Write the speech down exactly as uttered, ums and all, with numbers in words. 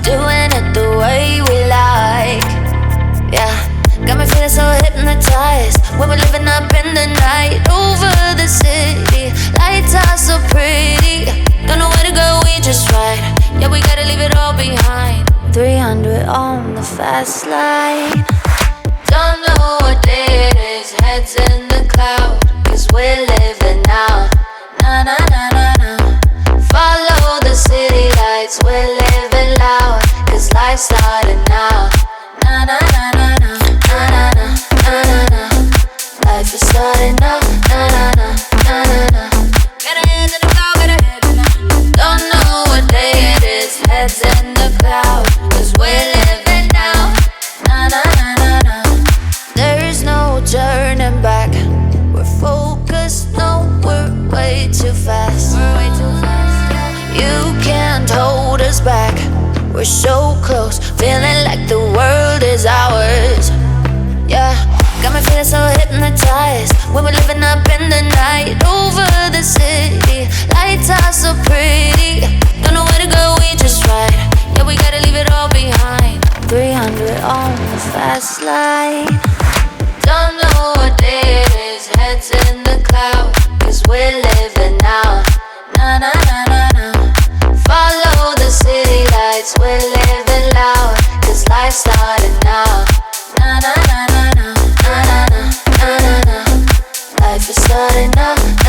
doing it the way we like. Yeah, got me feeling so hypnotized when we're living up in the night. Over the city, lights are so pretty. Don't know where to go, we just ride. Yeah, we gotta leave it all behind. three hundred on the fast lane. Don't know what day it is, heads in the cloud, cause we're living now. Na na na na na. Follow the city lights, we're living loud, cause life's starting now. Na na na na na. Na na na na na na. Life is starting now. Na na na na na na. Get our hands in the cloud, get our heads in the. Don't know what day it is, heads in the cloud, cause we're living now. Na na na na na. There's no turning back. We're focused, no, we're way too fast. We're way too fast. You can't hold us back. We're so close, feeling like the world is ours. Yeah, got me feeling so hypnotized when we're living up in the night. Over the city, lights are so pretty. Don't know where to go, we just ride. Yeah, we gotta leave it all behind. three hundred on the fast lane. Don't know what day it is, heads in the cloud, cause we're living now. Na na na na na. Follow the city lights, we're living loud, cause life's starting now. Na na na na na. Na na na na na na. Life is starting now.